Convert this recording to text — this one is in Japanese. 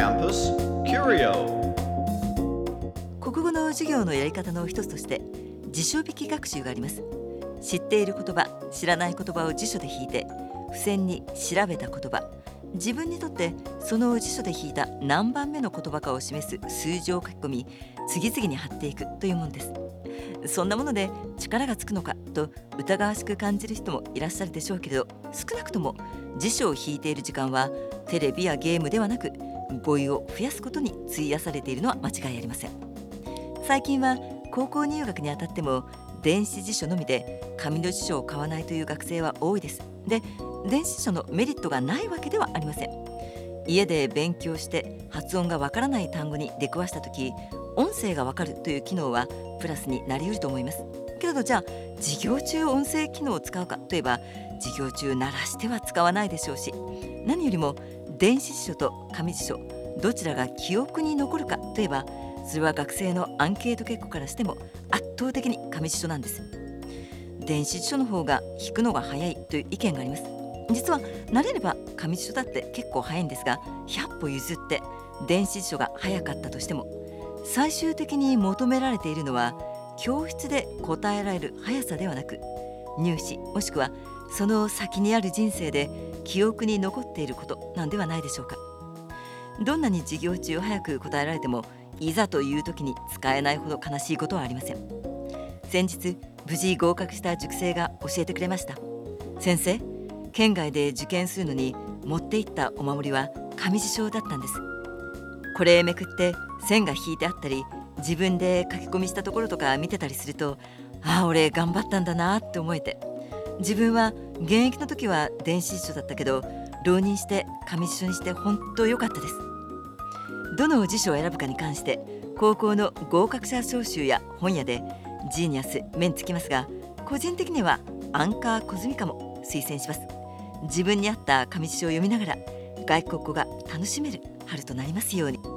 Campus Curio。 国語の授業のやり方の一つとして辞書引き学習があります。知っている言葉、知らない言葉を辞書で引いて、付箋に調べた言葉、自分にとってその辞書で引いた何番目の言葉かを示す数字を書き込み、次々に貼っていくというものです。そんなもので力がつくのかと疑わしく感じる人もいらっしゃるでしょうけれど、少なくとも辞書を引いている時間はテレビやゲームではなく、語彙を増やすことに費やされているのは間違いありません。最近は高校入学にあたっても電子辞書のみで紙の辞書を買わないという学生は多いです。で、電子辞書のメリットがないわけではありません。家で勉強して発音がわからない単語に出くわしたとき、音声がわかるという機能はプラスになり得ると思います。けれど、じゃあ授業中音声機能を使うかといえば、授業中鳴らしては使わないでしょうし、何よりも電子辞書と紙辞書どちらが記憶に残るかといえば、それは学生のアンケート結果からしても圧倒的に紙辞書なんです。電子辞書の方が引くのが早いという意見があります。実は慣れれば紙辞書だって結構早いんですが、100歩譲って電子辞書が早かったとしても、最終的に求められているのは教室で答えられる速さではなく、入試もしくはその先にある人生で記憶に残っていることなんではないでしょうか。どんなに授業中早く答えられても、いざという時に使えないほど悲しいことはありません。先日無事合格した塾生が教えてくれました。先生、県外で受験するのに持っていったお守りは紙辞書だったんです。これめくって線が引いてあったり、自分で書き込みしたところとか見てたりすると、ああ俺頑張ったんだなって思えて、自分は現役の時は電子辞書だったけど、浪人して紙辞書にして本当良かったです。どの辞書を選ぶかに関して高校の合格者証集や本屋でジーニアス目につきますが、個人的にはアンカーコズミカも推薦します。自分に合った紙辞書を読みながら外国語が楽しめる春となりますように。